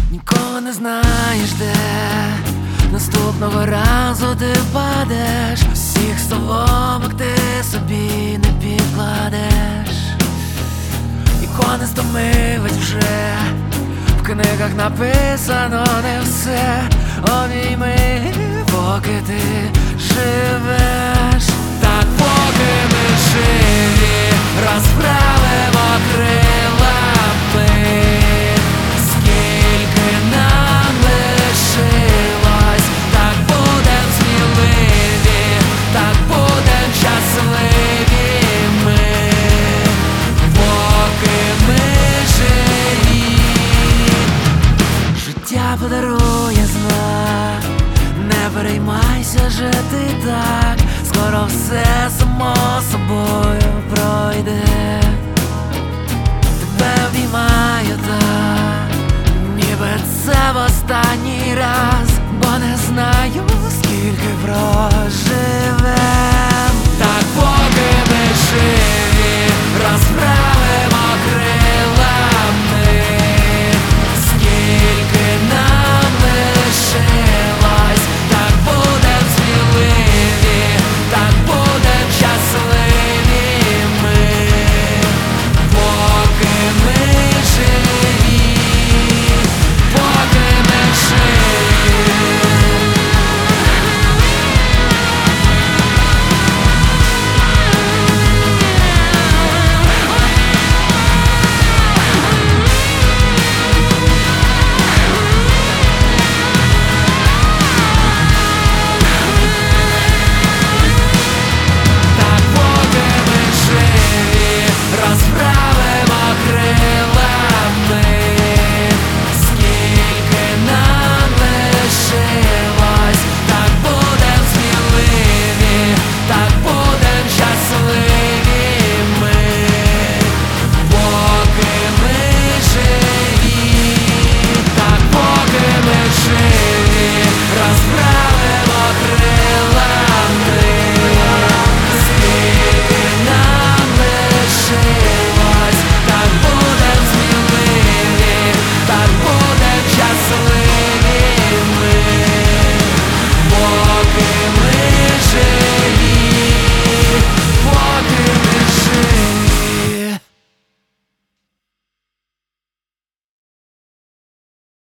Ніколи не знаєш, де наступного разу ти впадеш. Всіх соломок ти собі не підкладеш. Ікони стомивать вже, в книгах написано не все. Обійми, поки ти живеш. Так поки ми живі, розправимо крила ми. Скільки нам лишилось, так будем сміливі, так будем щасливі ми, поки ми живі. Життя подарує знак, не переймайся жити так. Скоро все само собою пройде. Тебе обіймаю так.